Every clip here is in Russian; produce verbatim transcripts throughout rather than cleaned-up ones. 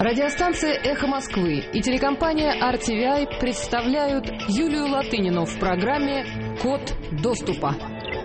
Радиостанция «Эхо Москвы» и телекомпания ар ти ви ай представляют Юлию Латынину в программе «Код доступа».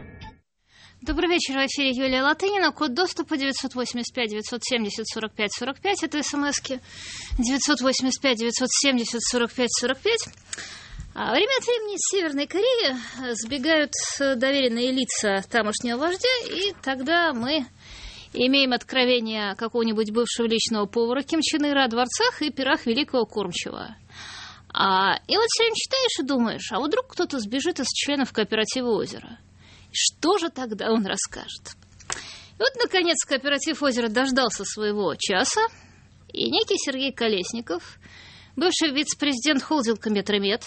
Добрый вечер, в эфире Юлия Латынина. Код доступа девятьсот восемьдесят пять девятьсот семьдесят сорок пять сорок пять. Это смски девятьсот восемьдесят пять девятьсот семьдесят сорок пять сорок пять. Время от времени из Северной Кореи сбегают доверенные лица тамошнего вождя, и тогда мы имеем откровение какого-нибудь бывшего личного повара Ким Чен Ира о дворцах и пирах великого кормчего. А, и вот все время читаешь и думаешь, а вот вдруг кто-то сбежит из членов кооператива «Озеро». Что же тогда он расскажет? И вот, наконец, кооператив «Озеро» дождался своего часа, и некий Сергей Колесников, бывший вице-президент холдинга «Метромет»,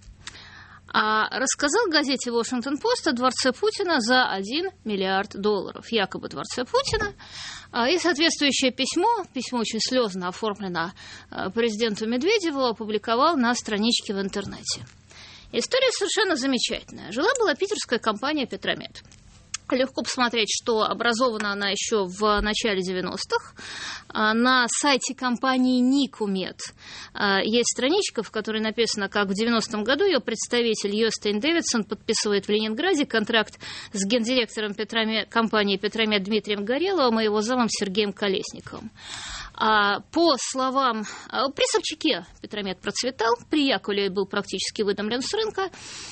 а рассказал газете «Вашингтон-Пост» о дворце Путина за один миллиард долларов. Якобы дворце Путина. И соответствующее письмо, письмо очень слезно оформлено президенту Медведеву, опубликовал на страничке в интернете. История совершенно замечательная. Жила-была питерская компания «Петромет». Легко посмотреть, что образована она еще в начале девяностых. На сайте компании «Никумет» есть страничка, в которой написано, как в девяностом году ее представитель Йостейн Дэвидсон подписывает в Ленинграде контракт с гендиректором Петромет, компании «Петромет» Дмитрием Гореловым и его замом Сергеем Колесниковым. По словам, при Собчаке Петромет процветал, при Яковлеве был практически выдомлен с рынка.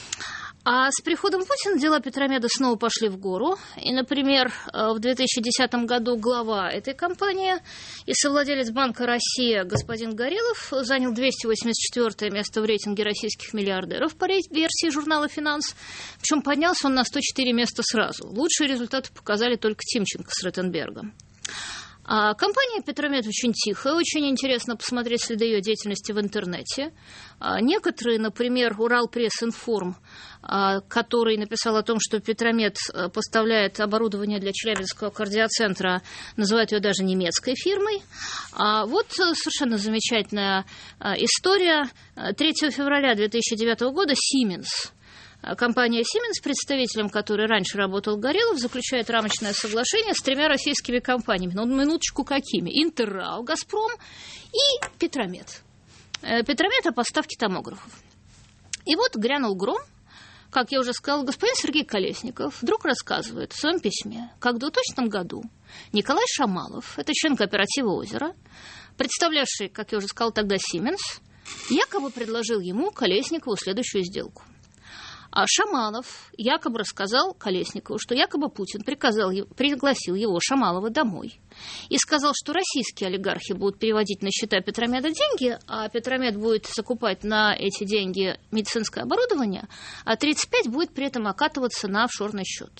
А с приходом Путина дела Петромеда снова пошли в гору. И, например, в две тысячи десятом году глава этой компании и совладелец Банка России господин Горелов занял двести восемьдесят четвёртое место в рейтинге российских миллиардеров по версии журнала «Финанс». Причем поднялся он на сто четыре места сразу. Лучшие результаты показали только Тимченко с Ротенбергом. А компания «Петромет» очень тихая, очень интересно посмотреть следы ее деятельности в интернете. А некоторые, например, Уралпресс-Информ, а, который написал о том, что «Петромет» поставляет оборудование для Челябинского кардиоцентра, называют ее даже немецкой фирмой. А вот совершенно замечательная а, история. третьего февраля две тысячи девятого года «Сименс». Компания «Сименс», представителем которой раньше работал Горелов, заключает рамочное соглашение с тремя российскими компаниями. Ну, минуточку, какими? «Интеррау», «Газпром» и «Петромет». «Петромет» о поставке томографов. И вот грянул гром. Как я уже сказала, господин Сергей Колесников вдруг рассказывает в своем письме, как в двухтысячном году Николай Шамалов, это член кооператива «Озеро», представлявший, как я уже сказала тогда, «Сименс», якобы предложил ему, Колесникову, следующую сделку. А Шамалов якобы рассказал Колесникову, что якобы Путин приказал, пригласил его, Шамалова, домой и сказал, что российские олигархи будут переводить на счета Петромеда деньги, а Петромет будет закупать на эти деньги медицинское оборудование, а тридцать пять будет при этом окатываться на офшорный счет.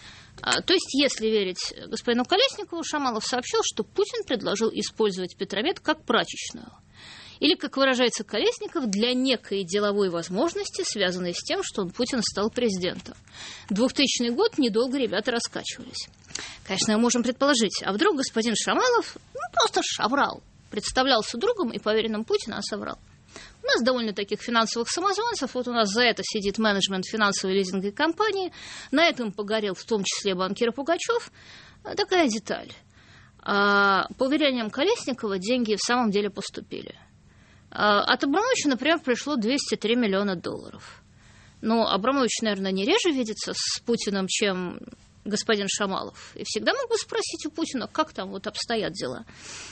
То есть, если верить господину Колесникову, Шамалов сообщил, что Путин предложил использовать Петромет как прачечную. Или, как выражается Колесников, для некой деловой возможности, связанной с тем, что он, Путин, стал президентом. двухтысячный год недолго ребята раскачивались. Конечно, мы можем предположить, а вдруг господин Шамалов ну, просто шаврал, представлялся другом и поверенным Путина, а соврал. У нас довольно таких финансовых самозванцев. Вот у нас за это сидит менеджмент финансовой лизинговой компании. На этом погорел в том числе банкир Пугачев. Такая деталь. А, по уверениям Колесникова, деньги в самом деле поступили. От Абрамовича, например, пришло двести три миллиона долларов. Но Абрамович, наверное, не реже видится с Путиным, чем господин Шамалов. И всегда мог бы спросить у Путина, как там вот обстоят дела.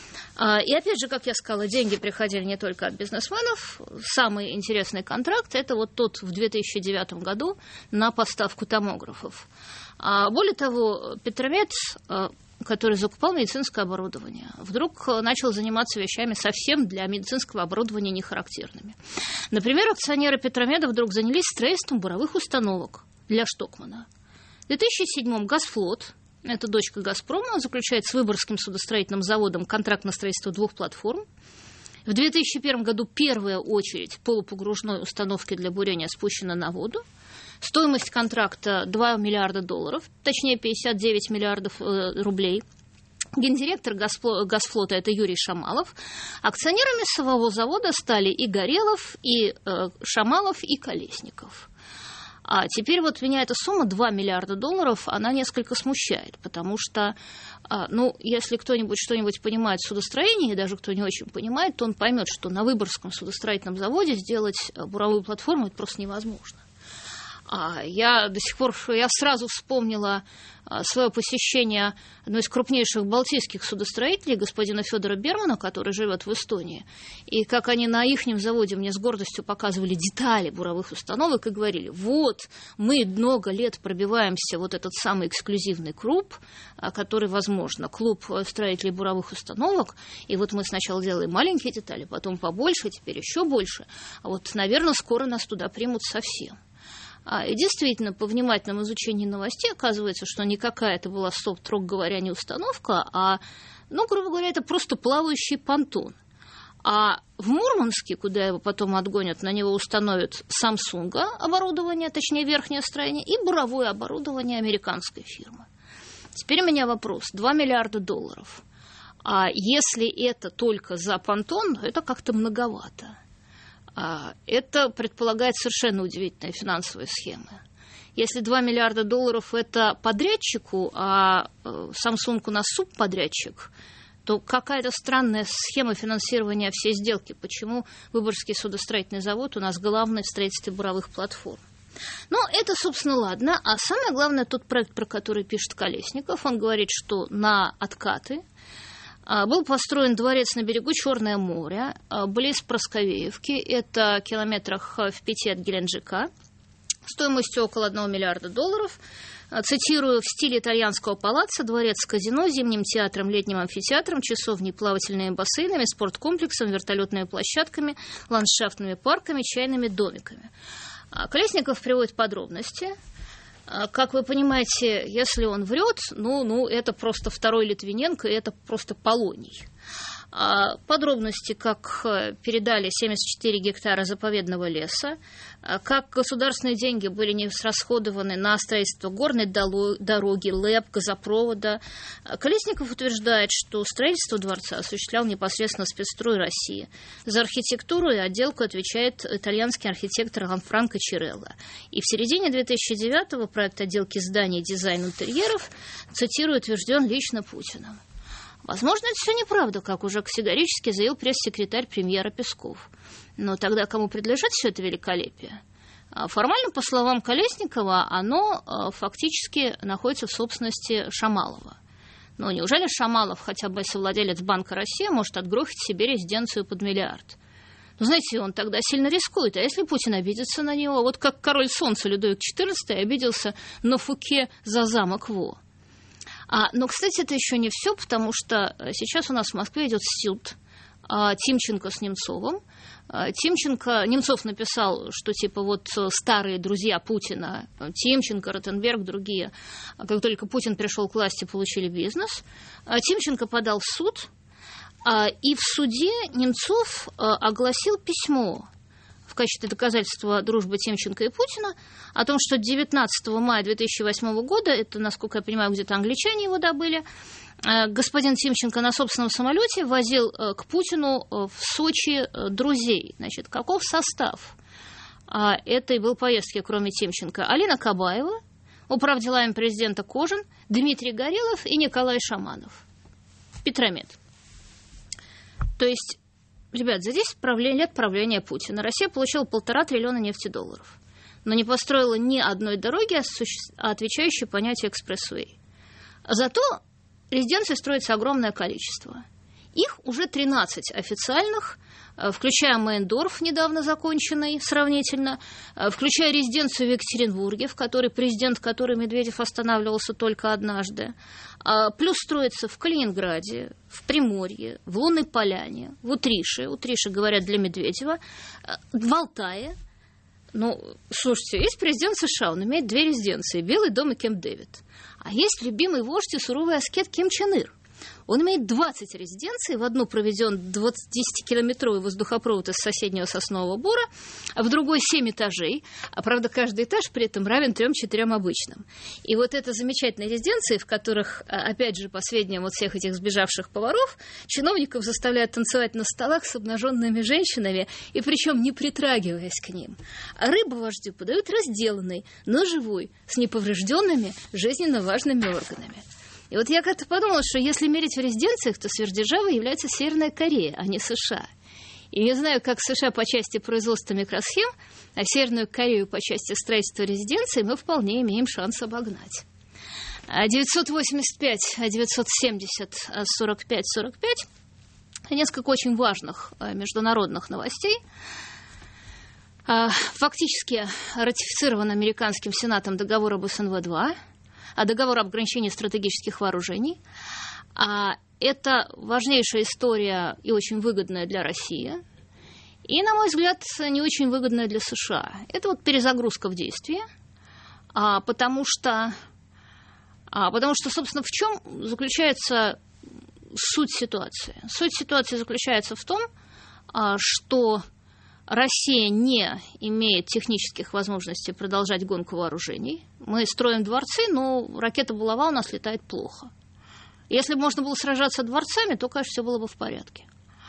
И опять же, как я сказала, деньги приходили не только от бизнесменов. Самый интересный контракт – это вот тот в две тысячи девятом году на поставку томографов. Более того, Петромет, который закупал медицинское оборудование, вдруг начал заниматься вещами совсем для медицинского оборудования нехарактерными. Например, акционеры Петромеда вдруг занялись строительством буровых установок для Штокмана. В две тысячи седьмом Газфлот, это дочка Газпрома, заключает с Выборгским судостроительным заводом контракт на строительство двух платформ. В две тысячи первом году первая очередь полупогружной установки для бурения спущена на воду. Стоимость контракта два миллиарда долларов, точнее пятьдесят девять миллиардов э, рублей. Гендиректор Газфлота – это Юрий Шамалов. Акционерами самого завода стали и Горелов, и э, Шамалов, и Колесников. А теперь вот меня эта сумма два миллиарда долларов, она несколько смущает, потому что, ну, если кто-нибудь что-нибудь понимает в судостроении, и даже кто не очень понимает, то он поймет, что на Выборгском судостроительном заводе сделать буровую платформу это просто невозможно. Я до сих пор, я сразу вспомнила свое посещение одной из крупнейших балтийских судостроителей, господина Федора Бермана, который живет в Эстонии, и как они на ихнем заводе мне с гордостью показывали детали буровых установок и говорили: вот, мы много лет пробиваемся вот этот самый эксклюзивный клуб, который, возможно, клуб строителей буровых установок, и вот мы сначала делаем маленькие детали, потом побольше, теперь еще больше, а вот, наверное, скоро нас туда примут совсем. И действительно, по внимательному изучению новостей оказывается, что никакая это была, строго говоря, не установка, а, ну, грубо говоря, это просто плавающий понтон. А в Мурманске, куда его потом отгонят, на него установят Samsung оборудование, точнее, верхнее строение, и буровое оборудование американской фирмы. Теперь у меня вопрос. два миллиарда долларов. А если это только за понтон, это как-то многовато. Это предполагает совершенно удивительные финансовые схемы. Если два миллиарда долларов – это подрядчику, а Samsung у нас субподрядчик, то какая-то странная схема финансирования всей сделки. Почему Выборгский судостроительный завод у нас главный в строительстве буровых платформ? Ну, это, собственно, ладно. А самое главное, тот проект, про который пишет Колесников, он говорит, что на откаты был построен дворец на берегу Черное море, близ Просковеевки, это километрах в пяти от Геленджика, стоимостью около одного миллиарда долларов. Цитирую: в стиле итальянского палаца, дворец с казино, зимним театром, летним амфитеатром, часовней, плавательными бассейнами, спорткомплексом, вертолетными площадками, ландшафтными парками, чайными домиками. Колесников приводит подробности. Как вы понимаете, если он врет, ну, ну, это просто второй Литвиненко, и это просто Полоний. Подробности, как передали семьдесят четыре гектара заповедного леса, как государственные деньги были не расходованы на строительство горной дороги, ЛЭП, газопровода. Колесников утверждает, что строительство дворца осуществлял непосредственно спецстрой России. За архитектуру и отделку отвечает итальянский архитектор Ланфранко Чирелло. И в середине две тысячи девятого проект отделки зданий и дизайн интерьеров, цитирую, утвержден лично Путиным. Возможно, это все неправда, как уже категорически заявил пресс-секретарь премьера Песков. Но тогда кому принадлежит все это великолепие? Формально, по словам Колесникова, оно фактически находится в собственности Шамалова. Но неужели Шамалов, хотя бы совладелец Банка России, может отгрохать себе резиденцию под миллиард? Ну, знаете, он тогда сильно рискует. А если Путин обидится на него? Вот как король солнца Людовик четырнадцатый обиделся на Фуке за замок Во. А, но, кстати, это еще не все, потому что сейчас у нас в Москве идет суд а, Тимченко с Немцовым. А, Тимченко, Немцов написал, что типа вот старые друзья Путина, Тимченко, Ротенберг, другие, как только Путин пришел к власти, получили бизнес. А, Тимченко подал в суд, а, и в суде Немцов а, огласил письмо в качестве доказательства дружбы Тимченко и Путина о том, что девятнадцатого мая две тысячи восьмого года, это, насколько я понимаю, где-то англичане его добыли, господин Тимченко на собственном самолете возил к Путину в Сочи друзей. Значит, каков состав этой был поездки, кроме Тимченко? Алина Кабаева, управделами президента Кожин, Дмитрий Горелов и Николай Шаманов. Петромет. То есть, ребят, за десять лет правления Путина Россия получила полтора триллиона нефтедолларов, но не построила ни одной дороги, отвечающей понятию экспрессвей. Зато резиденций строится огромное количество. Их уже тринадцать официальных, включая Мейндорф, недавно законченный сравнительно, включая резиденцию в Екатеринбурге, в которой президент, в которой Медведев останавливался только однажды, плюс строится в Калининграде, в Приморье, в Лунной Поляне, в Утрише, Утрише, говорят, для Медведева, в Алтае. Ну, слушайте, есть президент США, он имеет две резиденции, Белый дом и Кэмп-Дэвид. А есть любимый вождь и суровый аскет Ким Чен Ир, Он имеет двадцать резиденций. В одну проведен двадцатикилометровый воздухопровод из соседнего Соснового Бора, а в другой семь этажей. А, правда, каждый этаж при этом равен трем-четырем обычным. И вот это замечательные резиденции, в которых, опять же, по сведениям вот всех этих сбежавших поваров, чиновников заставляют танцевать на столах с обнаженными женщинами, и причем не притрагиваясь к ним. А рыбу вождю подают разделанной, но живой, с неповрежденными, жизненно важными органами. И вот я как-то подумала, что если мерить в резиденциях, то сверхдержавой является Северная Корея, а не США. И не знаю, как США по части производства микросхем, а Северную Корею по части строительства резиденций мы вполне имеем шанс обогнать. девятьсот восемьдесят пять девятьсот семьдесят сорок пять сорок пять. Несколько очень важных международных новостей. Фактически ратифицирован американским Сенатом договор об эс эн вэ два, договор об ограничении стратегических вооружений. Это важнейшая история и очень выгодная для России. И, на мой взгляд, не очень выгодная для США. Это вот перезагрузка в действии, потому что, потому что, собственно, в чем заключается суть ситуации? Суть ситуации заключается в том, что Россия не имеет технических возможностей продолжать гонку вооружений. Мы строим дворцы, но ракета-булава у нас летает плохо. Если бы можно было сражаться дворцами, то, конечно, все было бы в порядке.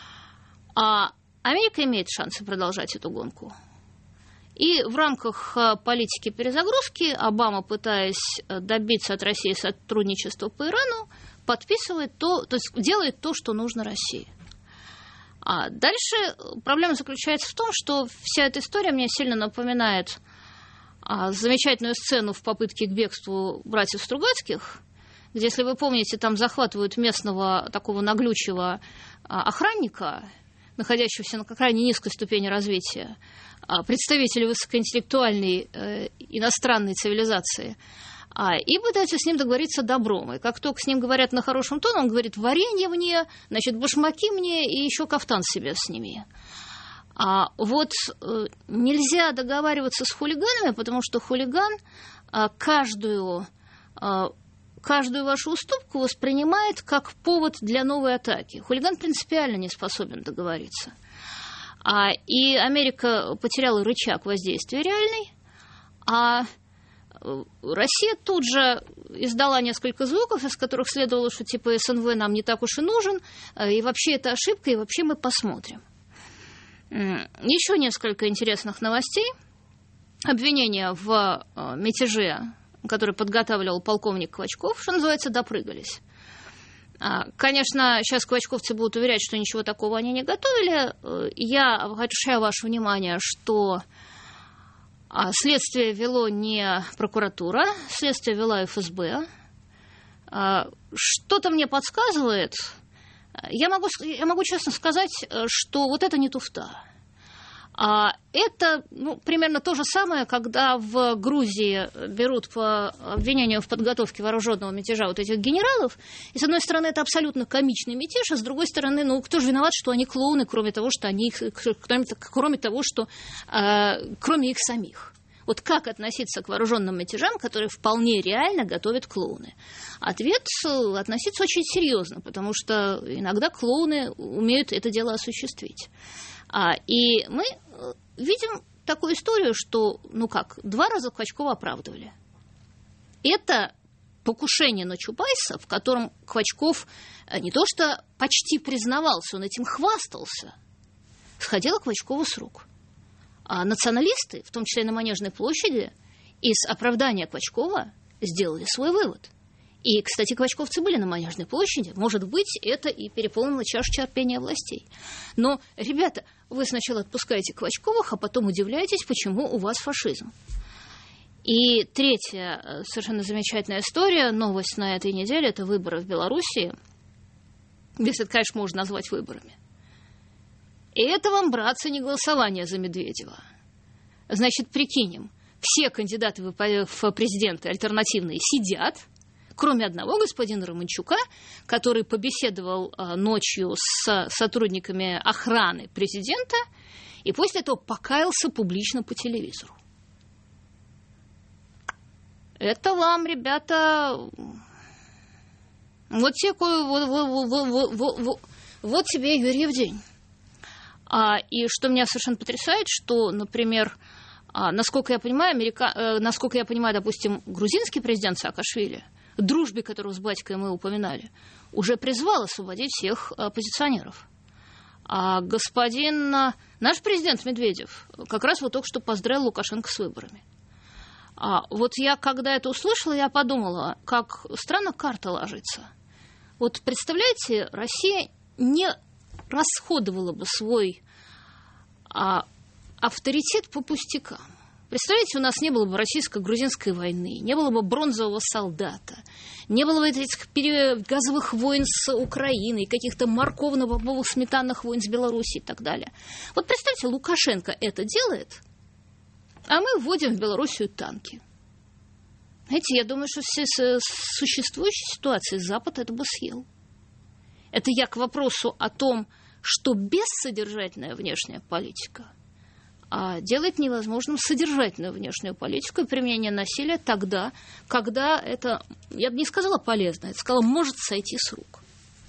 А Америка имеет шансы продолжать эту гонку. И в рамках политики перезагрузки Обама, пытаясь добиться от России сотрудничества по Ирану, подписывает то, то есть делает то, что нужно России. А дальше проблема заключается в том, что вся эта история мне сильно напоминает а, замечательную сцену в попытке к бегству братьев Стругацких, где, если вы помните, там захватывают местного такого наглючего а, охранника, находящегося на крайне низкой ступени развития, а, представителя высокоинтеллектуальной э, иностранной цивилизации, А, и пытаются с ним договориться добром. И как только с ним говорят на хорошем тоне, он говорит: варенье мне, значит, башмаки мне и еще кафтан себе сними. А вот э, нельзя договариваться с хулиганами, потому что хулиган э, каждую, э, каждую вашу уступку воспринимает как повод для новой атаки. Хулиган принципиально не способен договориться. А, и Америка потеряла рычаг воздействия реальный, а Россия тут же издала несколько звуков, из которых следовало, что типа эс эн вэ нам не так уж и нужен, и вообще это ошибка, и вообще мы посмотрим. Еще несколько интересных новостей. Обвинения в мятеже, который подготавливал полковник Квачков, что называется, допрыгались. Конечно, сейчас квачковцы будут уверять, что ничего такого они не готовили. Я обращаю ваше внимание, что следствие вело не прокуратура, следствие вела эф эс бэ. Что-то мне подсказывает. Я могу, я могу честно сказать, что вот это не туфта. Это ну, примерно то же самое, когда в Грузии берут по обвинению в подготовке вооруженного мятежа вот этих генералов. И, с одной стороны, это абсолютно комичный мятеж, а с другой стороны, ну, кто же виноват, что они клоуны, кроме того, что они, кроме, кроме того, что э, кроме их самих. Вот как относиться к вооруженным мятежам, которые вполне реально готовят клоуны? Ответ – относиться очень серьезно, потому что иногда клоуны умеют это дело осуществить. А, и мы видим такую историю, что, ну как, два раза Квачкова оправдывали. Это покушение на Чубайса, в котором Квачков не то что почти признавался, он этим хвастался, сходило Квачкову с рук. А националисты, в том числе и на Манежной площади, из оправдания Квачкова сделали свой вывод. И, кстати, квачковцы были на Манежной площади. Может быть, это и переполнило чашу терпения властей. Но, ребята, вы сначала отпускаете Квачковых, а потом удивляетесь, почему у вас фашизм. И третья совершенно замечательная история, новость на этой неделе, это выборы в Белоруссии. Если это, конечно, можно назвать выборами. И это вам, братцы, не голосование за Медведева. Значит, прикинем, все кандидаты в президенты альтернативные сидят, кроме одного господина Романчука, который побеседовал ночью с сотрудниками охраны президента и после этого покаялся публично по телевизору. Это вам, ребята, Вот, тебе, вот, вот, вот, вот, вот, вот тебе Юрьев день. А, и что меня совершенно потрясает, что, например, а, насколько я понимаю, Америка... э, насколько я понимаю, допустим, грузинский президент Саакашвили, дружбе которого с батькой мы упоминали, уже призвал освободить всех оппозиционеров. А господин наш президент Медведев как раз вот только что поздравил Лукашенко с выборами. А вот я, когда это услышала, я подумала, как странно карта ложится. Вот представляете, Россия не расходовала бы свой а, авторитет по пустякам. Представляете, у нас не было бы российско-грузинской войны, не было бы бронзового солдата, не было бы этих газовых войн с Украиной, каких-то морковно-бобовых сметанных войн с Белоруссией и так далее. Вот представьте, Лукашенко это делает, а мы вводим в Белоруссию танки. Знаете, я думаю, что все существующие ситуации Запад это бы съел. Это я к вопросу о том, что бессодержательная внешняя политика а делает невозможным содержательную внешнюю политику и применение насилия тогда, когда это, я бы не сказала полезно, я бы сказала, может сойти с рук.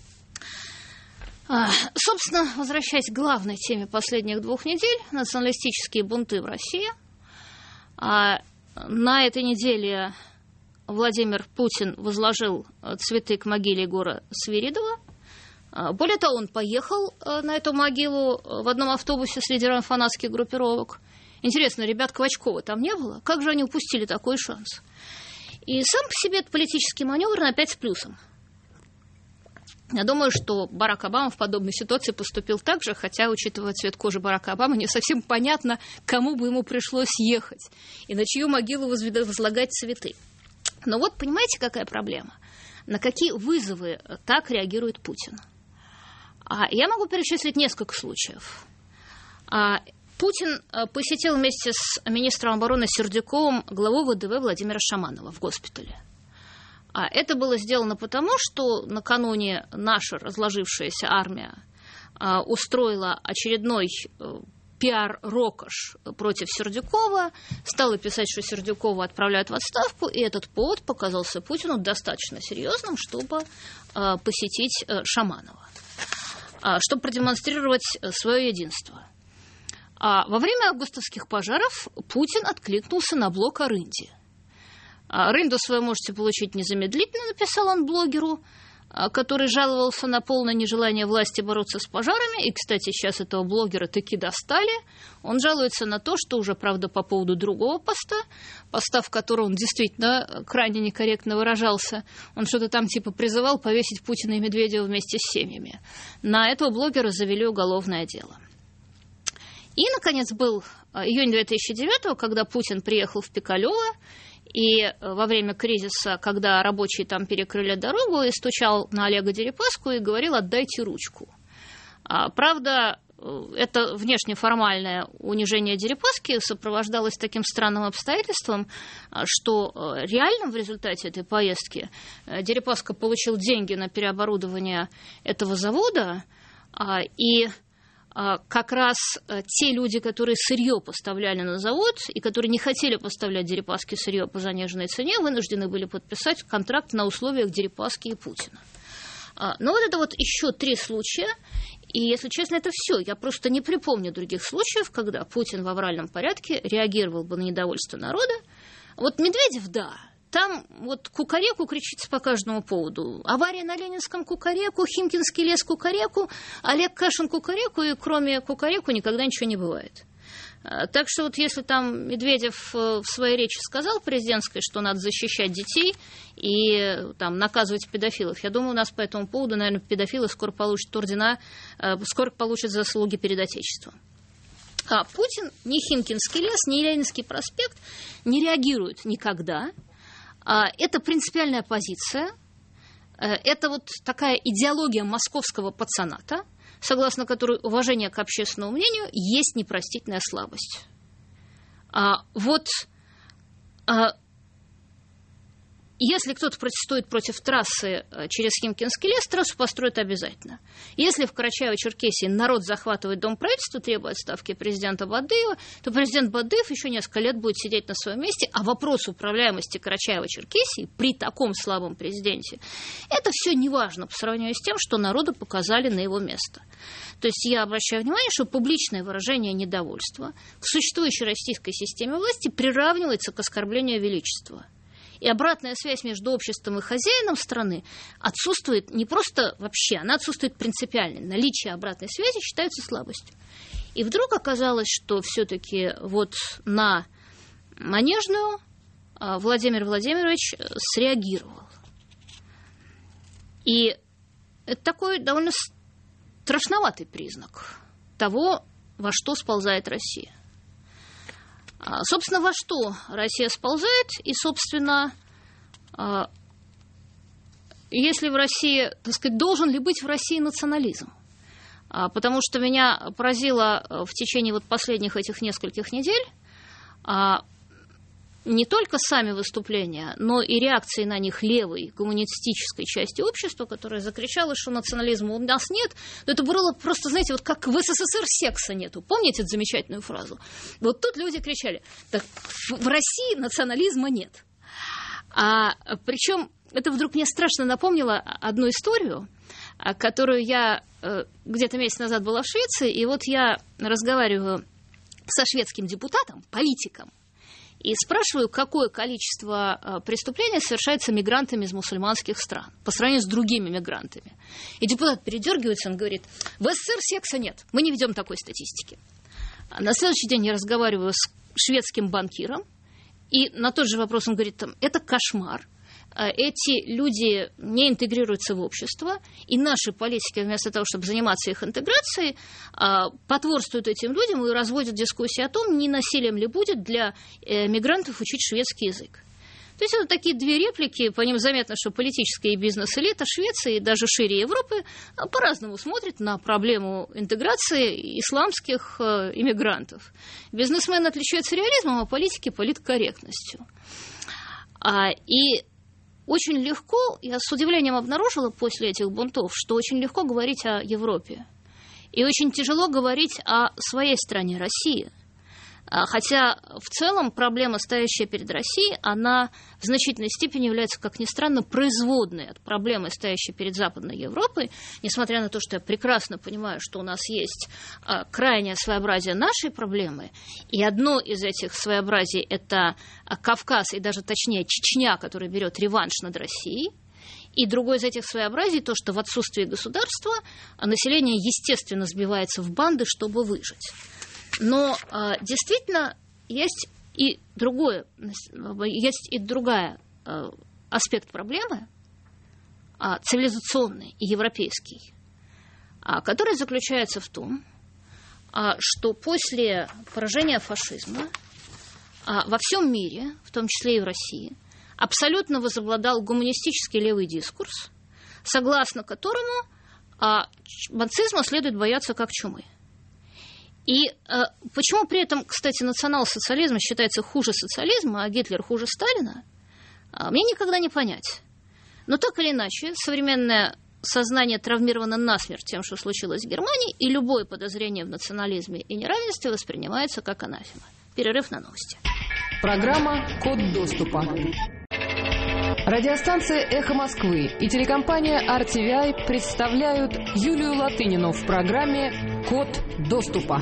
А, собственно, возвращаясь к главной теме последних двух недель, националистические бунты в России. А, на этой неделе Владимир Путин возложил цветы к могиле Егора Свиридова. Более того, он поехал на эту могилу в одном автобусе с лидерами фанатских группировок. Интересно, ребят Квачкова там не было? Как же они упустили такой шанс? И сам по себе это политический маневр на пять с плюсом. Я думаю, что Барак Обама в подобной ситуации поступил так же, хотя, учитывая цвет кожи Барака Обамы, не совсем понятно, кому бы ему пришлось ехать и на чью могилу возлагать цветы. Но вот понимаете, какая проблема? На какие вызовы так реагирует Путин? А я могу перечислить несколько случаев. А, Путин посетил вместе с министром обороны Сердюковым главу ВДВ Владимира Шаманова в госпитале. А это было сделано потому, что накануне наша разложившаяся армия а, устроила очередной а, пиар-рокош против Сердюкова, стала писать, что Сердюкова отправляют в отставку, и этот повод показался Путину достаточно серьезным, чтобы а, посетить а, Шаманова, чтобы продемонстрировать свое единство. А во время августовских пожаров Путин откликнулся на блог о рынде. «Рынду свою можете получить незамедлительно», написал он блогеру, который жаловался на полное нежелание власти бороться с пожарами. И, кстати, сейчас этого блогера таки достали. Он жалуется на то, что уже, правда, по поводу другого поста, поста, в котором он действительно крайне некорректно выражался, он что-то там типа призывал повесить Путина и Медведева вместе с семьями. На этого блогера завели уголовное дело. И, наконец, был июнь две тысячи девятого, когда Путин приехал в Пикалево, и во время кризиса, когда рабочие там перекрыли дорогу, и стучал на Олега Дерипаску и говорил: «Отдайте ручку». А, правда, это внешнеформальное унижение Дерипаски сопровождалось таким странным обстоятельством, что реально в результате этой поездки Дерипаска получил деньги на переоборудование этого завода, и как раз те люди, которые сырье поставляли на завод и которые не хотели поставлять Дерипаске сырье по заниженной цене, вынуждены были подписать контракт на условиях Дерипаски и Путина. Но вот это вот еще три случая, и, если честно, это все. Я просто не припомню других случаев, когда Путин в авральном порядке реагировал бы на недовольство народа. Вот Медведев, да. Там вот кукареку кричится по каждому поводу. Авария на Ленинском кукареку, Химкинский лес кукареку, Олег Кашин кукареку, и кроме кукареку никогда ничего не бывает. Так что вот если там Медведев в своей речи сказал президентской, что надо защищать детей и там наказывать педофилов, я думаю, у нас по этому поводу, наверное, педофилы скоро получат ордена, скоро получат заслуги перед Отечеством. А Путин ни Химкинский лес, ни Ленинский проспект не реагируют никогда. Это принципиальная позиция, это вот такая идеология московского пацаната, согласно которой уважение к общественному мнению есть непростительная слабость. Вот Если кто-то протестует против трассы через Химкинский лес, трассу построят обязательно. Если в Карачаево-Черкесии народ захватывает Дом правительства, требуя отставки президента Бадыева, то президент Бадыев еще несколько лет будет сидеть на своем месте, а вопрос управляемости Карачаево-Черкесии при таком слабом президенте, это все неважно по сравнению с тем, что народу показали на его место. То есть я обращаю внимание, что публичное выражение недовольства к существующей российской системе власти приравнивается к оскорблению величества. И обратная связь между обществом и хозяином страны отсутствует не просто вообще, она отсутствует принципиально. Наличие обратной связи считается слабостью. И вдруг оказалось, что все-таки вот на Манежную Владимир Владимирович среагировал. И это такой довольно страшноватый признак того, во что сползает Россия. Собственно, во что Россия сползает, и, собственно, если в России, так сказать, должен ли быть в России национализм? Потому что меня поразило в течение вот последних этих нескольких недель не только сами выступления, но и реакции на них левой гуманистической части общества, которая закричала, что национализма у нас нет. Но это было просто, знаете, вот как в СССР секса нету. Помните эту замечательную фразу? Вот тут люди кричали, так в России национализма нет. А, причем это вдруг мне страшно напомнило одну историю, которую я где-то месяц назад была в Швеции, и вот я разговариваю со шведским депутатом, политиком, и спрашиваю, какое количество преступлений совершается мигрантами из мусульманских стран по сравнению с другими мигрантами. И депутат передергивается, он говорит, в СССР секса нет, мы не ведем такой статистики. А на следующий день я разговариваю с шведским банкиром, и на тот же вопрос он говорит, это кошмар. Эти люди не интегрируются в общество, и наши политики, вместо того, чтобы заниматься их интеграцией, потворствуют этим людям и разводят дискуссии о том, не насилием ли будет для мигрантов учить шведский язык. То есть это такие две реплики, по ним заметно, что политическая и бизнес-элита Швеции, и даже шире Европы, по-разному смотрят на проблему интеграции исламских иммигрантов. Бизнесмены отличаются реализмом, а политики – политкорректностью. И очень легко, я с удивлением обнаружила после этих бунтов, что очень легко говорить о Европе. И очень тяжело говорить о своей стране, России. Хотя в целом проблема, стоящая перед Россией, она в значительной степени является, как ни странно, производной от проблемы, стоящей перед Западной Европой, несмотря на то, что я прекрасно понимаю, что у нас есть крайнее своеобразие нашей проблемы, и одно из этих своеобразий – это Кавказ, и даже точнее Чечня, которая берет реванш над Россией. И другое из этих своеобразий – то, что в отсутствии государства население, естественно, сбивается в банды, чтобы выжить. Но а, действительно есть и другое, есть и другая а, аспект проблемы, а, цивилизационный и европейский, а, который заключается в том, а, что после поражения фашизма а, во всем мире, в том числе и в России, абсолютно возобладал гуманистический левый дискурс, согласно которому а, нацизма следует бояться как чумы. И э, почему при этом, кстати, национал-социализм считается хуже социализма, а Гитлер хуже Сталина, э, мне никогда не понять. Но так или иначе, современное сознание травмировано насмерть тем, что случилось в Германии, и любое подозрение в национализме и неравенстве воспринимается как анафема. Перерыв на новости. Программа «Код доступа». Радиостанция «Эхо Москвы» и телекомпания ар ти ви ай представляют Юлию Латынину в программе «Код доступа».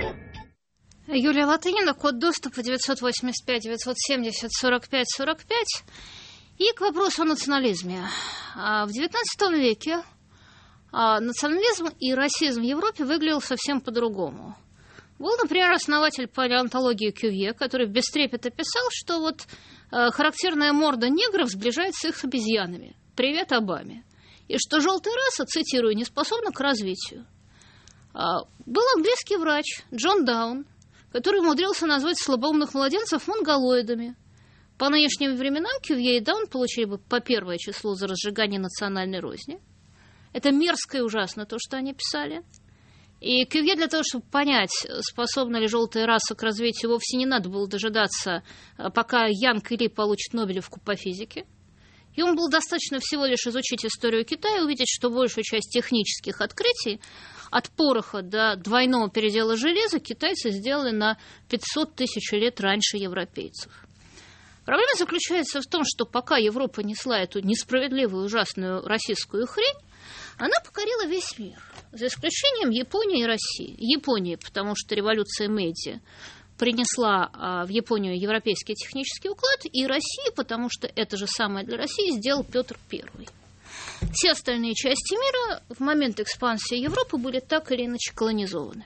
Юлия Латынина, код доступа девятьсот восемьдесят пять девятьсот семьдесят сорок пять сорок пять. И к вопросу о национализме. В девятнадцатом веке национализм и расизм в Европе выглядел совсем по-другому. Был, например, основатель палеонтологии Кювье, который без трепета писал, что вот характерная морда негров сближает с их обезьянами. Привет Обаме. И что желтая раса, цитирую, не способна к развитию. Был английский врач Джон Даун, который умудрился назвать слабоумных младенцев монголоидами. По нынешним временам Кювье и Даун получили бы по первое число за разжигание национальной розни. Это мерзко и ужасно, то, что они писали. И Кювье для того, чтобы понять, способна ли желтая раса к развитию, вовсе не надо было дожидаться, пока Янг Ли получит Нобелевку по физике. Ему было достаточно всего лишь изучить историю Китая и увидеть, что большую часть технических открытий от пороха до двойного передела железа китайцы сделали на пятьсот тысяч лет раньше европейцев. Проблема заключается в том, что пока Европа несла эту несправедливую, ужасную российскую хрень, она покорила весь мир, за исключением Японии и России. Японии, потому что революция Мэйдзи принесла а, в Японию европейский технический уклад, и России, потому что это же самое для России сделал Петр Первый. Все остальные части мира в момент экспансии Европы были так или иначе колонизованы.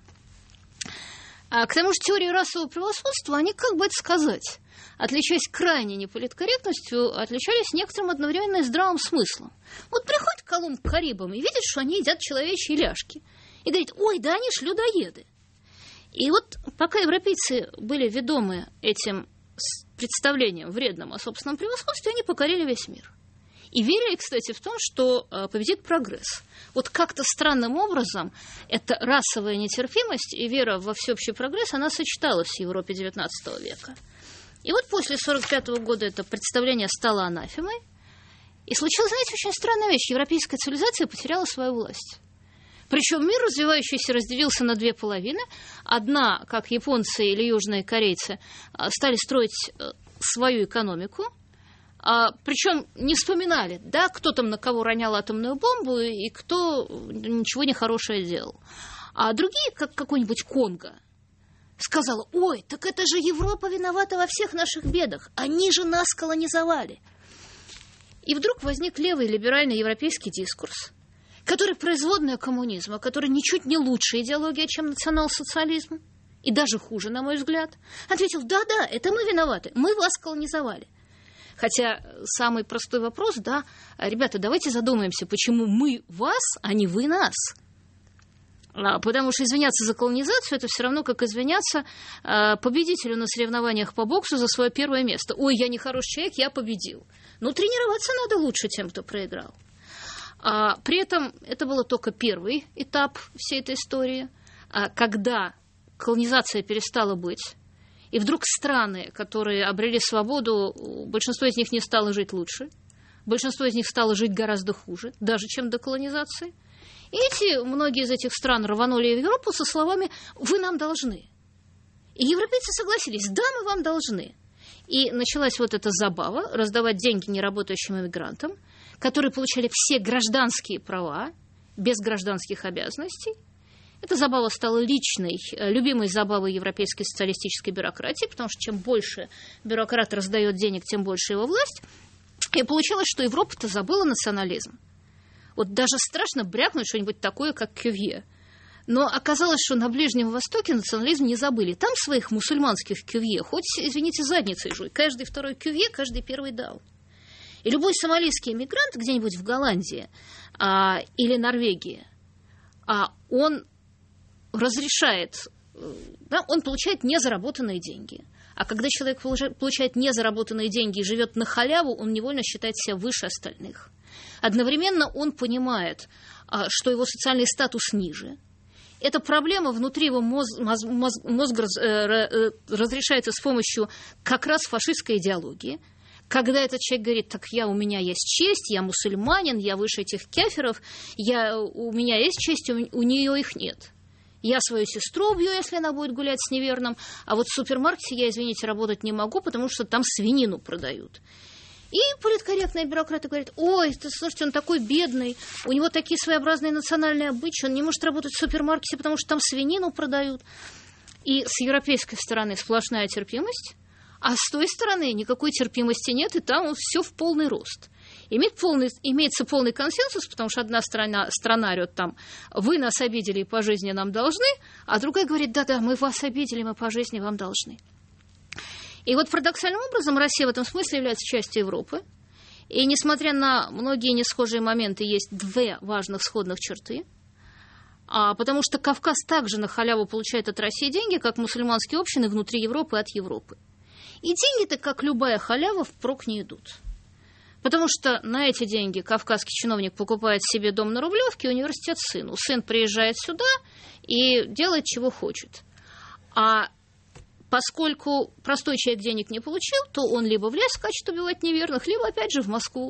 А к тому же теории расового превосходства, они, как бы это сказать, отличаясь крайней неполиткорректностью, отличались некоторым одновременно и здравым смыслом. Вот приходит Колумб к Карибам и видит, что они едят человечьи ляжки. И говорит: ой, да они ж людоеды. И вот пока европейцы были ведомы этим представлением вредным о собственном превосходстве, они покорили весь мир. И верили, кстати, в том, что победит прогресс. Вот как-то странным образом эта расовая нетерпимость и вера во всеобщий прогресс, она сочеталась в Европе девятнадцатого века. И вот после сорок пятого года это представление стало анафемой. И случилась, знаете, очень странная вещь. Европейская цивилизация потеряла свою власть. Причем мир развивающийся разделился на две половины. Одна, как японцы или южные корейцы, стали строить свою экономику. А, причем не вспоминали, да, кто там на кого ронял атомную бомбу и кто ничего нехорошее делал. А другие, как какой-нибудь Конго, сказала: ой, так это же Европа виновата во всех наших бедах, они же нас колонизовали. И вдруг возник левый либеральный европейский дискурс, который производная коммунизма, который ничуть не лучше идеология, чем национал-социализм, и даже хуже, на мой взгляд, ответил: да-да, это мы виноваты, мы вас колонизовали. Хотя самый простой вопрос, да, ребята, давайте задумаемся, почему мы вас, а не вы нас. Потому что извиняться за колонизацию — это все равно, как извиняться победителю на соревнованиях по боксу за свое первое место. Ой, я не хороший человек, я победил. Ну, тренироваться надо лучше тем, кто проиграл. А при этом это был только первый этап всей этой истории, когда колонизация перестала быть. И вдруг страны, которые обрели свободу, большинство из них не стало жить лучше, большинство из них стало жить гораздо хуже, даже чем до колонизации. И эти, многие из этих стран рванули в Европу со словами: «Вы нам должны». И европейцы согласились: «Да, мы вам должны». И началась вот эта забава раздавать деньги неработающим иммигрантам, которые получали все гражданские права, без гражданских обязанностей. Эта забава стала личной, любимой забавой европейской социалистической бюрократии, потому что чем больше бюрократ раздает денег, тем больше его власть. И получилось, что Европа-то забыла национализм. Вот даже страшно брякнуть что-нибудь такое, как кювье. Но оказалось, что на Ближнем Востоке национализм не забыли. Там своих мусульманских кювье, хоть, извините, задницей жуй. Каждый второй кювье, каждый первый дал. И любой сомалийский эмигрант где-нибудь в Голландии а, или Норвегии, а, он разрешает, да, он получает незаработанные деньги. А когда человек получает незаработанные деньги и живет на халяву, он невольно считает себя выше остальных. Одновременно он понимает, что его социальный статус ниже. Эта проблема внутри его моз, моз, моз, мозга разрешается с помощью как раз фашистской идеологии. Когда этот человек говорит: так я, у меня есть честь, я мусульманин, я выше этих кафиров, я, у меня есть честь, у, у нее их нет. Я свою сестру убью, если она будет гулять с неверным, а вот в супермаркете я, извините, работать не могу, потому что там свинину продают. И политкорректные бюрократы говорят: ой, ты, слушайте, он такой бедный, у него такие своеобразные национальные обычаи, он не может работать в супермаркете, потому что там свинину продают. И с европейской стороны сплошная терпимость, а с той стороны никакой терпимости нет, и там все в полный рост. Имеет полный, имеется полный консенсус, потому что одна страна, страна орёт там: вы нас обидели и по жизни нам должны, а другая говорит: да-да, мы вас обидели, мы по жизни вам должны. И вот парадоксальным образом Россия в этом смысле является частью Европы. И несмотря на многие несхожие моменты, есть две важных сходных черты. А, потому что Кавказ также на халяву получает от России деньги, как мусульманские общины внутри Европы от Европы. И деньги-то, как любая халява, впрок не идут. Потому что на эти деньги кавказский чиновник покупает себе дом на Рублевке, университет сыну. Сын приезжает сюда и делает, чего хочет. А поскольку простой человек денег не получил, то он либо в лес скачет убивать неверных, либо, опять же, в Москву.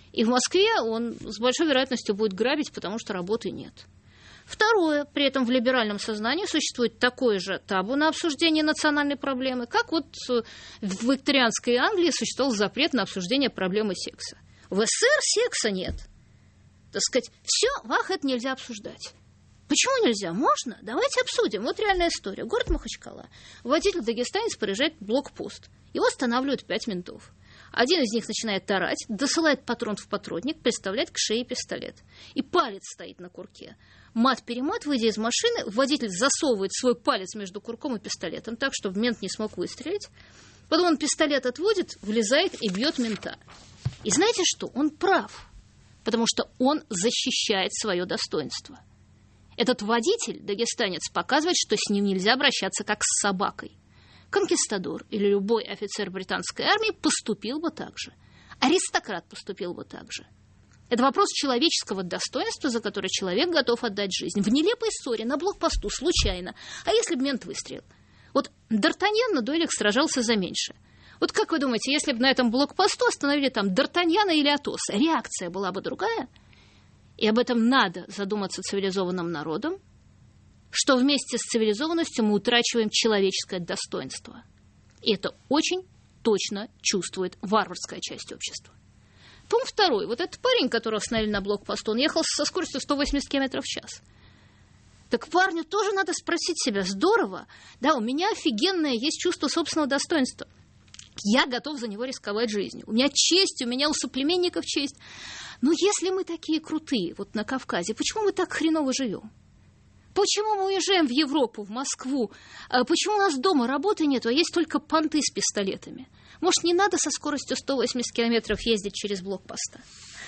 И в Москве он с большой вероятностью будет грабить, потому что работы нет. Второе, при этом в либеральном сознании существует такое же табу на обсуждение национальной проблемы, как вот в викторианской Англии существовал запрет на обсуждение проблемы секса. В СССР секса нет. Так сказать, все, вах, это нельзя обсуждать. Почему нельзя? Можно? Давайте обсудим. Вот реальная история. Город Махачкала. Водитель-дагестанец проезжает блокпост. Его останавливают пять ментов. Один из них начинает тарать, досылает патрон в патронник, приставляет к шее пистолет. И палец стоит на курке. Мат-перемат, выйдя из машины, водитель засовывает свой палец между курком и пистолетом так, чтобы мент не смог выстрелить. Потом он пистолет отводит, влезает и бьет мента. И знаете что? Он прав. Потому что он защищает свое достоинство. Этот водитель, дагестанец, показывает, что с ним нельзя обращаться как с собакой. Конкистадор или любой офицер британской армии поступил бы так же. Аристократ поступил бы так же. Это вопрос человеческого достоинства, за которое человек готов отдать жизнь. В нелепой ссоре на блокпосту случайно. А если бы мент выстрелил? Вот Д'Артаньян на дуэлях сражался за меньше. Вот как вы думаете, если бы на этом блокпосту остановили там Д'Артаньяна или Атоса, реакция была бы другая? И об этом надо задуматься цивилизованным народом, что вместе с цивилизованностью мы утрачиваем человеческое достоинство. И это очень точно чувствует варварская часть общества. Пункт второй. Вот этот парень, которого остановили на блокпосту, он ехал со скоростью сто восемьдесят километров в час. Так парню тоже надо спросить себя, здорово, да, у меня офигенное есть чувство собственного достоинства. Я готов за него рисковать жизнью. У меня честь, у меня у соплеменников честь. Но если мы такие крутые, вот на Кавказе, почему мы так хреново живем? Почему мы уезжаем в Европу, в Москву? Почему у нас дома работы нет, а есть только понты с пистолетами? Может, не надо со скоростью сто восемьдесят километров ездить через блокпоста?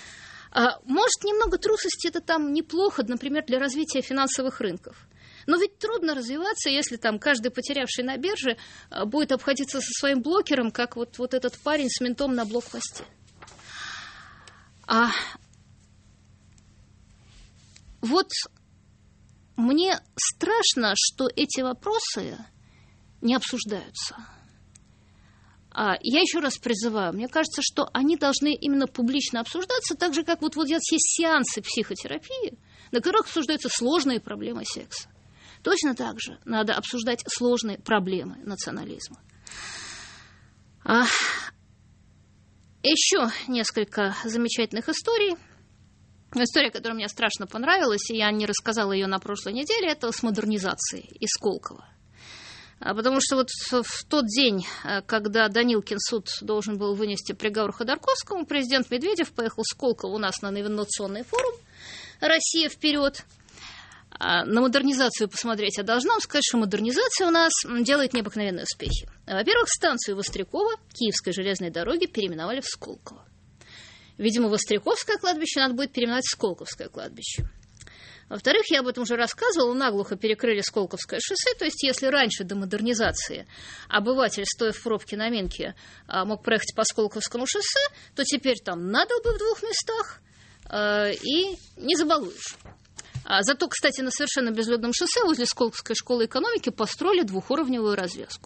Может, немного трусости это там неплохо, например, для развития финансовых рынков. Но ведь трудно развиваться, если там каждый потерявший на бирже будет обходиться со своим блокером, как вот, вот этот парень с ментом на блокпосте. А вот мне страшно, что эти вопросы не обсуждаются. А я еще раз призываю, мне кажется, что они должны именно публично обсуждаться, так же, как вот, вот есть сеансы психотерапии, на которых обсуждаются сложные проблемы секса. Точно так же надо обсуждать сложные проблемы национализма. А еще несколько замечательных историй. История, которая мне страшно понравилась, и я не рассказала ее на прошлой неделе, это с модернизацией из Сколково. Потому что вот в тот день, когда Данилкин суд должен был вынести приговор Ходорковскому, президент Медведев поехал в Сколково у нас на инновационный форум «Россия вперед», на модернизацию посмотреть. Я должна вам сказать, что модернизация у нас делает необыкновенные успехи. Во-первых, станцию Вострякова Киевской железной дороги переименовали в Сколково. Видимо, Востряковское кладбище надо будет переименовать в Сколковское кладбище. Во-вторых, я об этом уже рассказывала, наглухо перекрыли Сколковское шоссе, то есть если раньше до модернизации обыватель, стоя в пробке на Минке, мог проехать по Сколковскому шоссе, то теперь там надо бы в двух местах и не забалуешь. Зато, кстати, на совершенно безлюдном шоссе возле Сколковской школы экономики построили двухуровневую развязку.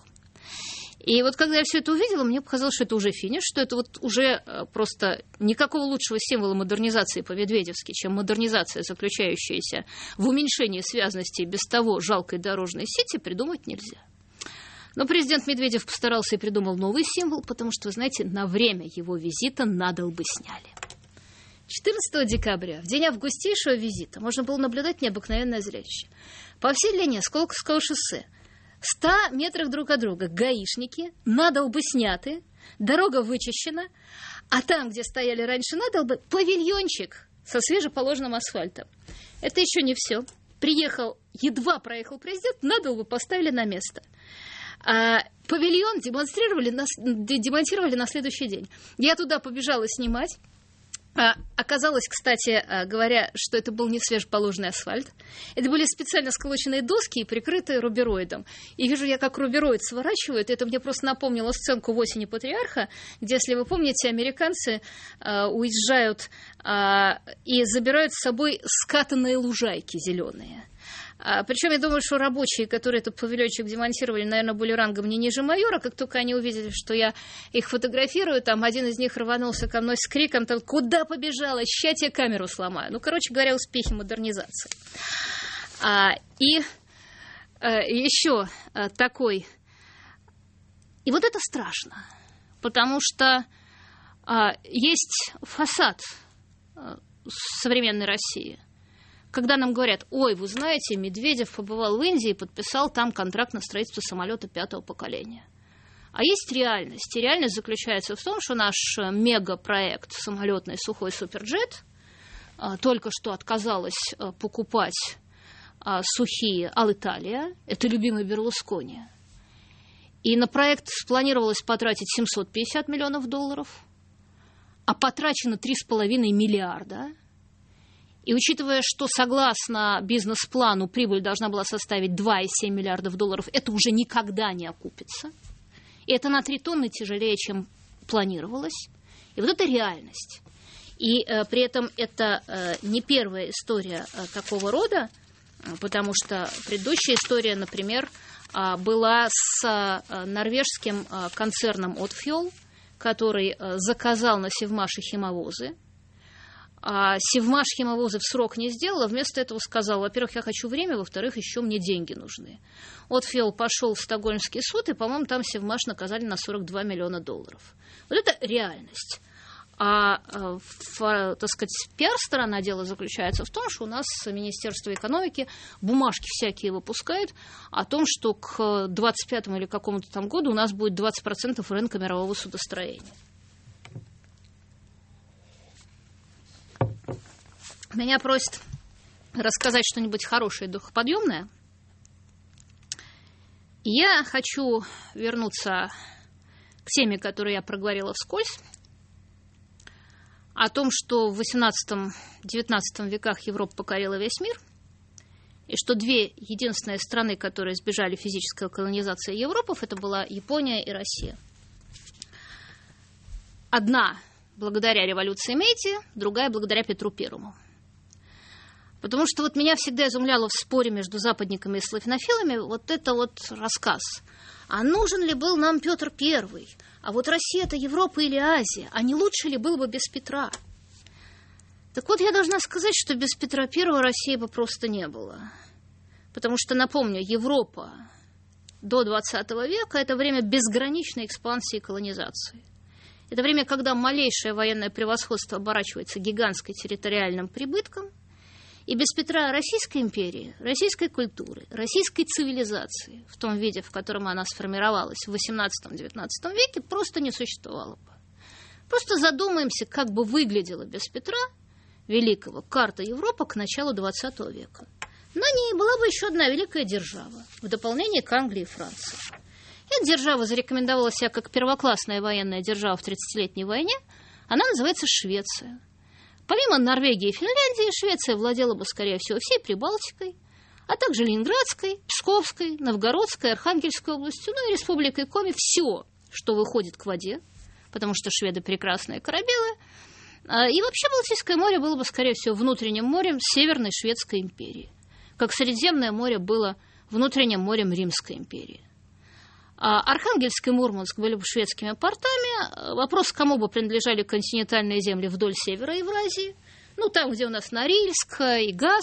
И вот когда я все это увидела, мне показалось, что это уже финиш, что это вот уже просто никакого лучшего символа модернизации по-медведевски, чем модернизация, заключающаяся в уменьшении связности без того жалкой дорожной сети, придумать нельзя. Но президент Медведев постарался и придумал новый символ, потому что, вы знаете, на время его визита надолбы сняли. четырнадцатого декабря, в день августейшего визита, можно было наблюдать необыкновенное зрелище. По всей длине Сколковского шоссе в ста метрах друг от друга гаишники, надолбы сняты, дорога вычищена, а там, где стояли раньше надолбы, павильончик со свежеположенным асфальтом. Это еще не все. Приехал, едва проехал президент, надолбы поставили на место. А павильон демонстрировали на, демонтировали на следующий день. Я туда побежала снимать. А, оказалось, кстати говоря, что это был не свежеположенный асфальт. Это были специально сколоченные доски, прикрытые рубероидом. И вижу я, как рубероид сворачивают. Это мне просто напомнило сценку в «Осени патриарха», где, если вы помните, американцы а, уезжают а, и забирают с собой скатанные лужайки зеленые. Причем я думаю, что рабочие, которые этот павильончик демонтировали, наверное, были рангом не ниже майора. Как только они увидели, что я их фотографирую, там один из них рванулся ко мной с криком: там, куда побежала? Ща тебе камеру сломаю. Ну, короче говоря, успехи модернизации. А, и а, еще а, такой... И вот это страшно, потому что а, есть фасад а, современной России. Когда нам говорят: ой, вы знаете, Медведев побывал в Индии и подписал там контракт на строительство самолета пятого поколения. А есть реальность. И реальность заключается в том, что наш мегапроект самолетный сухой суперджет только что отказалась покупать сухие Алиталия, это любимый Берлускони. И на проект спланировалось потратить семьсот пятьдесят миллионов долларов, а потрачено три с половиной миллиарда. И учитывая, что согласно бизнес-плану прибыль должна была составить два и семь миллиардов долларов, это уже никогда не окупится. И это на три тонны тяжелее, чем планировалось. И вот это реальность. И э, при этом это э, не первая история э, такого рода, потому что предыдущая история, например, э, была с э, норвежским э, концерном Odfjell, который э, заказал на Севмаше химовозы. А Севмаш химовозы в срок не сделала, вместо этого сказал: во-первых, я хочу время, во-вторых, еще мне деньги нужны. Odfjell пошел в Стокгольмский суд, и, по-моему, там Севмаш наказали на сорок два миллиона долларов. Вот это реальность. А, в, так сказать, пиар-сторона дела заключается в том, что у нас Министерство экономики бумажки всякие выпускает о том, что к двадцать пятому или какому-то там году у нас будет двадцать процентов рынка мирового судостроения. Меня просят рассказать что-нибудь хорошее и духоподъемное. Я хочу вернуться к теме, которую я проговорила вскользь, о том, что в восемнадцатом-девятнадцатом веках Европа покорила весь мир, и что две единственные страны, которые избежали физической колонизации Европы, это была Япония и Россия. Одна благодаря революции Мэйдзи, другая благодаря Петру Первому. Потому что вот меня всегда изумляло в споре между западниками и славянофилами вот это вот рассказ. А нужен ли был нам Петр Первый? А вот Россия – это Европа или Азия? А не лучше ли было бы без Петра? Так вот, я должна сказать, что без Петра Первого России бы просто не было. Потому что, напомню, Европа до двадцатого века – это время безграничной экспансии и колонизации. Это время, когда малейшее военное превосходство оборачивается гигантским территориальным прибытком. И без Петра Российской империи, российской культуры, российской цивилизации в том виде, в котором она сформировалась в восемнадцатом-девятнадцатом веке, просто не существовало бы. Просто задумаемся, как бы выглядела без Петра Великого карта Европы к началу двадцатого века. На ней была бы еще одна великая держава, в дополнение к Англии и Франции. Эта держава зарекомендовала себя как первоклассная военная держава в тридцатилетней войне. Она называется Швеция. Помимо Норвегии и Финляндии, Швеция владела бы, скорее всего, всей Прибалтикой, а также Ленинградской, Псковской, Новгородской, Архангельской областью, ну и Республикой Коми. Все, что выходит к воде, потому что шведы прекрасные корабелы. И вообще Балтийское море было бы, скорее всего, внутренним морем Северной Шведской империи, как Средиземное море было внутренним морем Римской империи. Архангельск и Мурманск были бы шведскими портами. Вопрос, кому бы принадлежали континентальные земли вдоль севера Евразии. Ну, там, где у нас Норильск и Газ.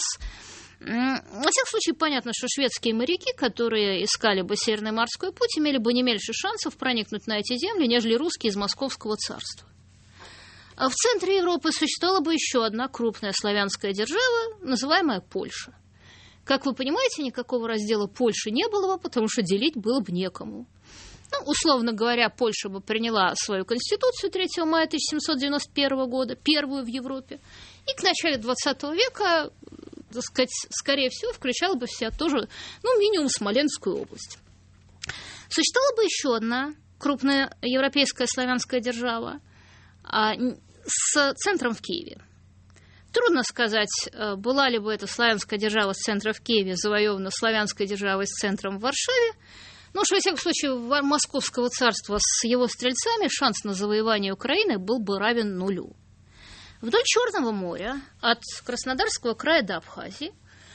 Во всяком случае, понятно, что шведские моряки, которые искали бы Северный морской путь, имели бы не меньше шансов проникнуть на эти земли, нежели русские из Московского царства. А в центре Европы существовала бы еще одна крупная славянская держава, называемая Польша. Как вы понимаете, никакого раздела Польши не было бы, потому что делить было бы некому. Ну, условно говоря, Польша бы приняла свою конституцию третьего мая тысяча семьсот девяносто первого года, первую в Европе, и к началу двадцатого века, так сказать, скорее всего, включала бы в себя тоже, ну, минимум Смоленскую область. Существовала бы еще одна крупная европейская славянская держава а, с центром в Киеве. Трудно сказать, была ли бы эта славянская держава с центра в Киеве завоевана славянской державой с центром в Варшаве, но уж, во всяком случае, Московского царства с его стрельцами шанс на завоевание Украины был бы равен нулю. Вдоль Черного моря, от Краснодарского края до Абхазии,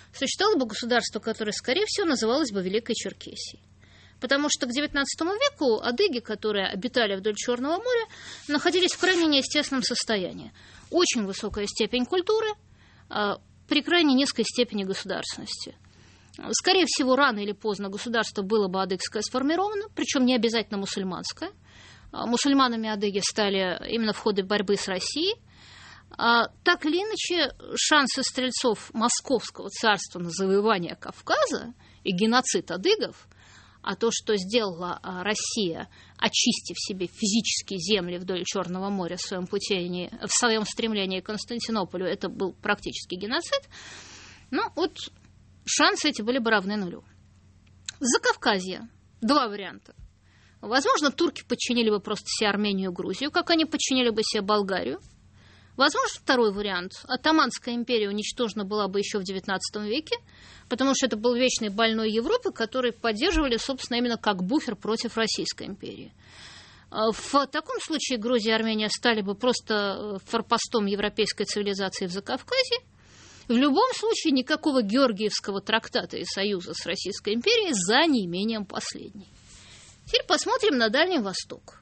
существовало бы государство, которое, скорее всего, называлось бы Великой Черкесией. Потому что к девятнадцатому веку адыги, которые обитали вдоль Черного моря, находились в крайне неестественном состоянии. Очень высокая степень культуры при крайне низкой степени государственности. Скорее всего, рано или поздно государство было бы адыгское сформировано, причем не обязательно мусульманское. Мусульманами адыги стали именно в ходе борьбы с Россией. Так или иначе, шансы стрельцов Московского царства на завоевание Кавказа и геноцид адыгов, а то, что сделала Россия, очистив себе физические земли вдоль Черного моря в своем, пути, в своем стремлении к Константинополю, это был практически геноцид, ну вот шансы эти были бы равны нулю. Закавказье. Два варианта. Возможно, турки подчинили бы просто себе Армению и Грузию, как они подчинили бы себе Болгарию. Возможно, второй вариант. Оттоманская империя уничтожена была бы еще в девятнадцатом веке, потому что это был вечный больной Европы, который поддерживали, собственно, именно как буфер против Российской империи. В таком случае Грузия и Армения стали бы просто форпостом европейской цивилизации в Закавказье. В любом случае, никакого Георгиевского трактата и союза с Российской империей за неимением последней. Теперь посмотрим на Дальний Восток.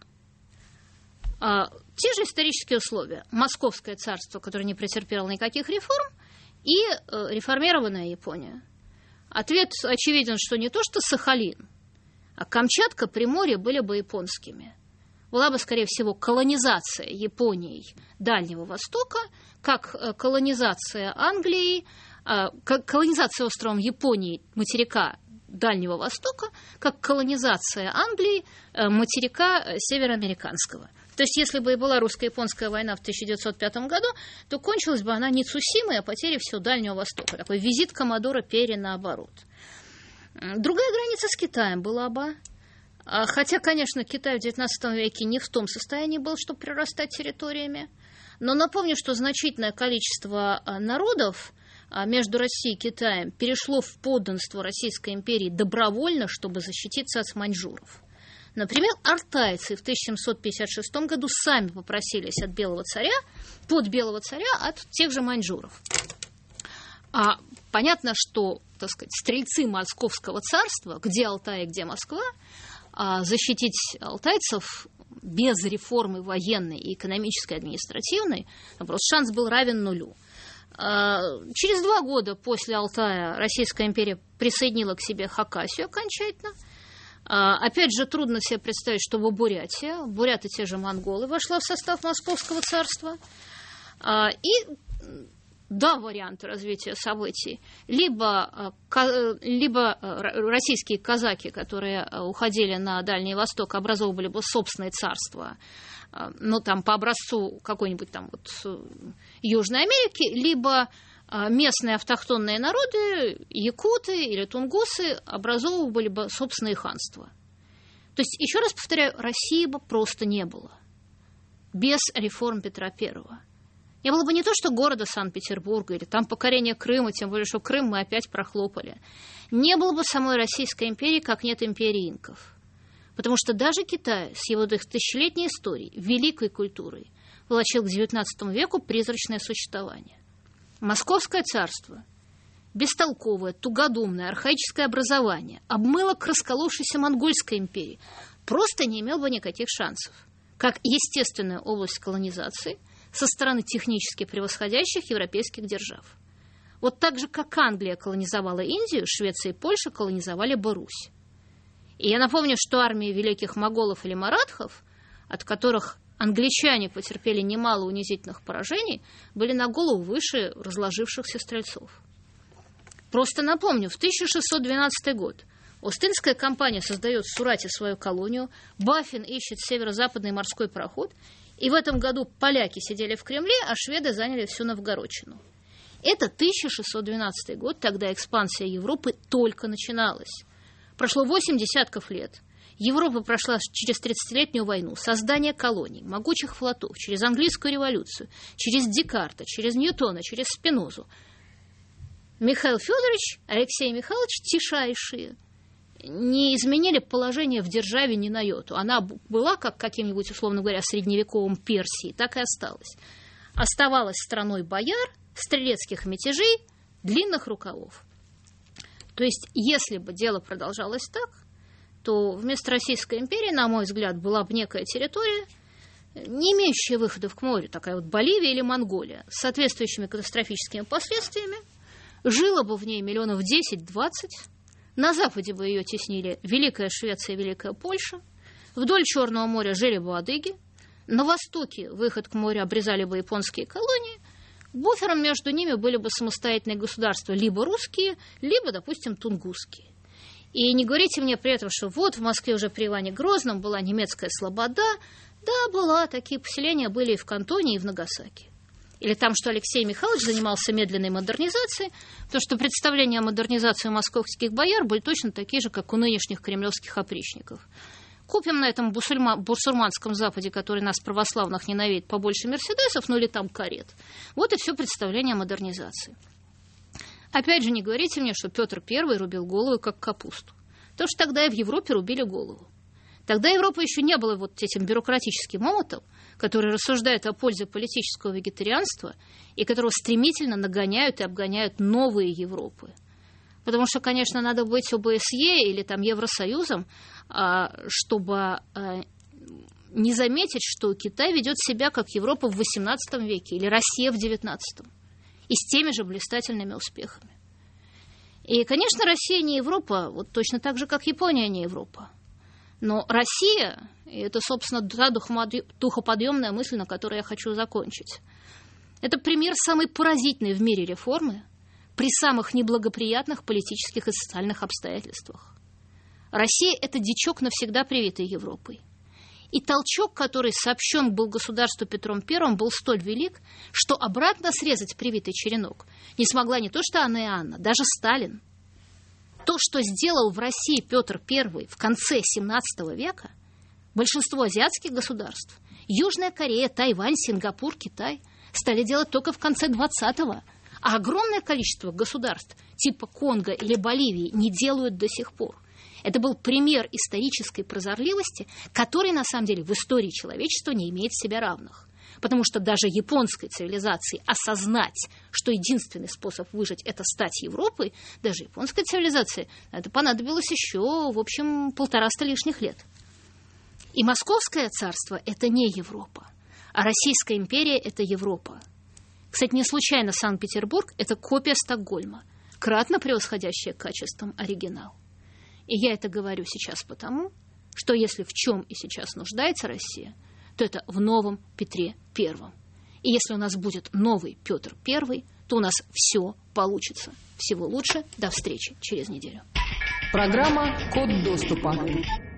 А, те же исторические условия. Московское царство, которое не претерпело никаких реформ, и э, реформированная Япония. Ответ очевиден, что не то что Сахалин, а Камчатка, Приморье были бы японскими. Была бы, скорее всего, колонизация Японией Дальнего Востока, как колонизация Англии, э, как колонизация островом Японии материка Дальнего Востока, как колонизация Англии э, материка североамериканского. То есть, если бы и была русско-японская война в тысяча девятьсот пятом году, то кончилась бы она не Цусимой, а потерей всего Дальнего Востока. Такой визит коммодора Перри наоборот. Другая граница с Китаем была бы. Хотя, конечно, Китай в девятнадцатом веке не в том состоянии был, чтобы прирастать территориями. Но напомню, что значительное количество народов между Россией и Китаем перешло в подданство Российской империи добровольно, чтобы защититься от маньчжуров. Например, алтайцы в тысяча семьсот пятьдесят шестом году сами попросились от белого царя, под белого царя от тех же маньчжуров. А понятно, что, так сказать, стрельцы Московского царства, где Алтай и где Москва, защитить алтайцев без реформы военной, и экономической, и административной, просто шанс был равен нулю. Через два года после Алтая Российская империя присоединила к себе Хакасию окончательно. Опять же, трудно себе представить, чтобы Бурятия, буряты те же монголы, вошла в состав Московского царства. И два варианта развития событий. Либо, либо российские казаки, которые уходили на Дальний Восток, образовывали бы собственное царство, ну, там, по образцу какой-нибудь там вот Южной Америки, либо местные автохтонные народы, якуты или тунгусы, образовывали бы собственные ханства. То есть, еще раз повторяю, России бы просто не было без реформ Петра Первого. Не было бы не то, что города Санкт-Петербурга или там покорение Крыма, тем более, что Крым мы опять прохлопали. Не было бы самой Российской империи, как нет империи инков. Потому что даже Китай с его тысячелетней историей, великой культурой, влачил к девятнадцатому веку призрачное существование. Московское царство, бестолковое, тугодумное, архаическое образование, обмыло к расколовшейся монгольской империи, просто не имел бы никаких шансов, как естественная область колонизации со стороны технически превосходящих европейских держав. Вот так же, как Англия колонизовала Индию, Швеция и Польша колонизовали бы Русь. И я напомню, что армии великих моголов или маратхов, от которых англичане потерпели немало унизительных поражений, были на голову выше разложившихся стрельцов. Просто напомню, в тысяча шестьсот двенадцатый год Остинская компания создает в Сурате свою колонию, Баффин ищет северо-западный морской проход, и в этом году поляки сидели в Кремле, а шведы заняли всю Новгородчину. Это тысяча шестьсот двенадцатый год, тогда экспансия Европы только начиналась. Прошло восемь десятков лет. Европа прошла через тридцатилетнюю войну, создание колоний, могучих флотов, через английскую революцию, через Декарта, через Ньютона, через Спинозу. Михаил Федорович, Алексей Михайлович тишайшие не изменили положение в державе ни на йоту. Она была, как каким-нибудь, условно говоря, средневековым Персией, так и осталась. Оставалась страной бояр, стрелецких мятежей, длинных рукавов. То есть, если бы дело продолжалось так, то вместо Российской империи, на мой взгляд, была бы некая территория, не имеющая выходов к морю, такая вот Боливия или Монголия, с соответствующими катастрофическими последствиями, жило бы в ней миллионов десять-двадцать, на западе бы ее теснили Великая Швеция и Великая Польша, вдоль Черного моря жили бы адыги, на востоке выход к морю обрезали бы японские колонии, буфером между ними были бы самостоятельные государства, либо русские, либо, допустим, тунгусские. И не говорите мне при этом, что вот в Москве уже при Иване Грозном была немецкая слобода. Да, была, такие поселения были и в Кантоне, и в Нагасаки. Или там, что Алексей Михайлович занимался медленной модернизацией, потому что представления о модернизации московских бояр были точно такие же, как у нынешних кремлевских опричников. Купим на этом бусульма, бусурманском Западе, который нас, православных, ненавидит, побольше мерседесов, ну или там карет. Вот и все представление о модернизации. Опять же, не говорите мне, что Петр Первый рубил голову как капусту. Потому что тогда и в Европе рубили голову. Тогда Европа еще не была вот этим бюрократическим омутом, который рассуждает о пользе политического вегетарианства и которого стремительно нагоняют и обгоняют новые Европы. Потому что, конечно, надо быть ОБСЕ или там Евросоюзом, чтобы не заметить, что Китай ведет себя как Европа в восемнадцатом веке или Россия в девятнадцатом. И с теми же блистательными успехами. И, конечно, Россия не Европа, вот точно так же, как Япония не Европа. Но Россия, и это, собственно, та духоподъемная мысль, на которой я хочу закончить, это пример самой поразительной в мире реформы при самых неблагоприятных политических и социальных обстоятельствах. Россия – это дичок, навсегда привитый Европой. И толчок, который сообщен был государству Петром Первым, был столь велик, что обратно срезать привитый черенок не смогла не то что Анна и Анна, даже Сталин. То, что сделал в России Петр Первый в конце семнадцатого века, большинство азиатских государств, Южная Корея, Тайвань, Сингапур, Китай, стали делать только в конце двадцатого, а огромное количество государств типа Конго или Боливии не делают до сих пор. Это был пример исторической прозорливости, который, на самом деле, в истории человечества не имеет себе равных. Потому что даже японской цивилизации осознать, что единственный способ выжить – это стать Европой, даже японской цивилизации это понадобилось еще, в общем, полтораста лишних лет. И Московское царство – это не Европа, а Российская империя – это Европа. Кстати, не случайно Санкт-Петербург – это копия Стокгольма, кратно превосходящая качеством оригинал. И я это говорю сейчас потому, что если в чем и сейчас нуждается Россия, то это в новом Петре Первом. И если у нас будет новый Петр Первый, то у нас все получится. Всего лучше. До встречи через неделю. Программа «Код доступа».